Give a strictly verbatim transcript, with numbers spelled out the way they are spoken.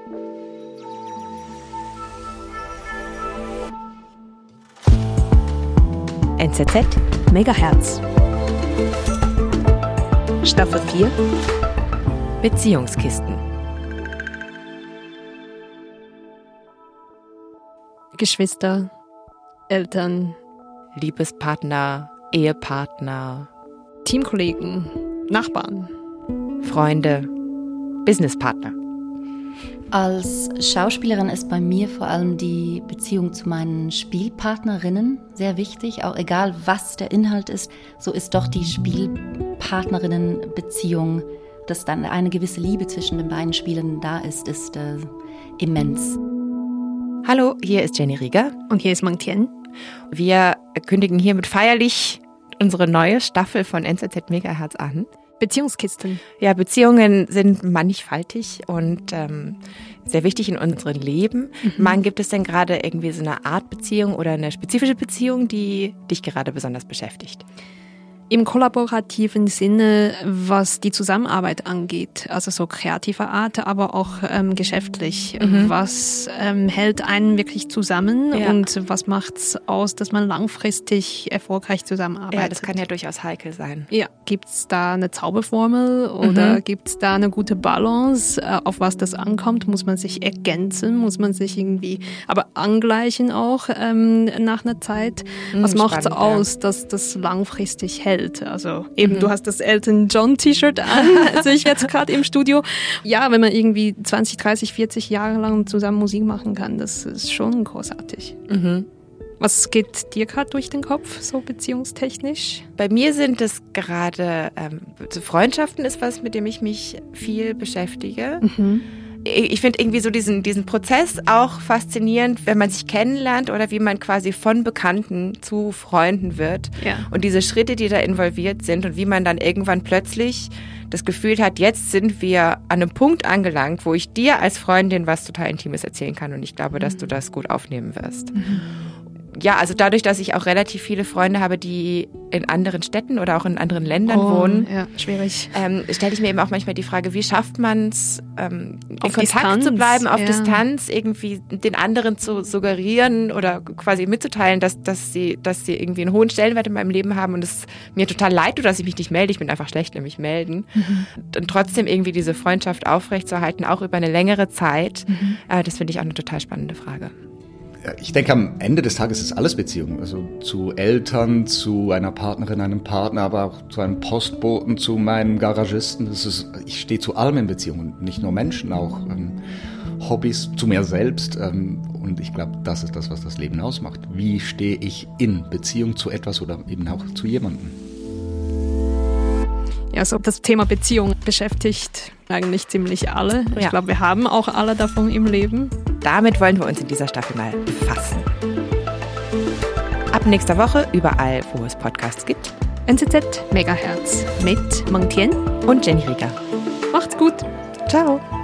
N Z Z Megahertz. Staffel vier Beziehungskisten. Geschwister, Eltern, Liebespartner, Ehepartner, Teamkollegen, Nachbarn, Freunde, Businesspartner. Als Schauspielerin ist bei mir vor allem die Beziehung zu meinen Spielpartnerinnen sehr wichtig. Auch egal, was der Inhalt ist, so ist doch die Spielpartnerinnenbeziehung, dass dann eine gewisse Liebe zwischen den beiden Spielern da ist, ist äh, immens. Hallo, hier ist Jenny Rieger. Und hier ist Mang Tien. Wir kündigen hiermit feierlich unsere neue Staffel von N Z Z Megahertz an. Beziehungskisten. Ja, Beziehungen sind mannigfaltig und ähm, sehr wichtig in unserem Leben. Mhm. Mang, gibt es denn gerade irgendwie so eine Art Beziehung oder eine spezifische Beziehung, die dich gerade besonders beschäftigt? Im kollaborativen Sinne, was die Zusammenarbeit angeht, also so kreativer Art, aber auch ähm, geschäftlich. Mhm. Was ähm, hält einen wirklich zusammen ja. und was macht's aus, dass man langfristig erfolgreich zusammenarbeitet? Ja, das kann ja durchaus heikel sein. Ja, gibt's da eine Zauberformel oder mhm. gibt's da eine gute Balance, äh, auf was das ankommt? Muss man sich ergänzen? Muss man sich irgendwie, aber angleichen auch ähm, nach einer Zeit? Was mhm, macht's spannend, aus, ja. dass das langfristig hält? Also eben, mhm. du hast das Elton John T-Shirt an, sehe ich jetzt gerade im Studio. Ja, wenn man irgendwie zwanzig, dreißig, vierzig Jahre lang zusammen Musik machen kann, das ist schon großartig. Mhm. Was geht dir gerade durch den Kopf, so beziehungstechnisch? Bei mir sind es gerade, ähm, so Freundschaften ist was, mit dem ich mich viel beschäftige. Mhm. Ich finde irgendwie so diesen, diesen Prozess auch faszinierend, wenn man sich kennenlernt oder wie man quasi von Bekannten zu Freunden wird. Ja. Und diese Schritte, die da involviert sind und wie man dann irgendwann plötzlich das Gefühl hat, jetzt sind wir an einem Punkt angelangt, wo ich dir als Freundin was total Intimes erzählen kann und ich glaube, dass du das gut aufnehmen wirst. Mhm. Ja, also dadurch, dass ich auch relativ viele Freunde habe, die in anderen Städten oder auch in anderen Ländern oh, wohnen, ja, schwierig. Ähm, stelle ich mir eben auch manchmal die Frage, wie schafft man es, ähm, in auf Kontakt Distanz, zu bleiben, auf ja. Distanz, irgendwie den anderen zu suggerieren oder quasi mitzuteilen, dass, dass, sie, dass sie irgendwie einen hohen Stellenwert in meinem Leben haben und es mir total leid tut, dass ich mich nicht melde. Ich bin einfach schlecht, nämlich melden. Mhm. Und trotzdem irgendwie diese Freundschaft aufrechtzuerhalten, auch über eine längere Zeit, mhm. äh, das finde ich auch eine total spannende Frage. Ich denke, am Ende des Tages ist alles Beziehung. Also zu Eltern, zu einer Partnerin, einem Partner, aber auch zu einem Postboten, zu meinem Garagisten. Das ist, ich stehe zu allem in Beziehungen, nicht nur Menschen, auch ähm, Hobbys, zu mir selbst. Ähm, und ich glaube, das ist das, was das Leben ausmacht. Wie stehe ich in Beziehung zu etwas oder eben auch zu jemandem? Ja, so das Thema Beziehung beschäftigt eigentlich ziemlich alle. Ich ja. glaube, wir haben auch alle davon im Leben. Damit wollen wir uns in dieser Staffel mal befassen. Ab nächster Woche überall, wo es Podcasts gibt. N Z Z Megahertz mit Mang Tien und Jenny Rieger. Macht's gut. Ciao.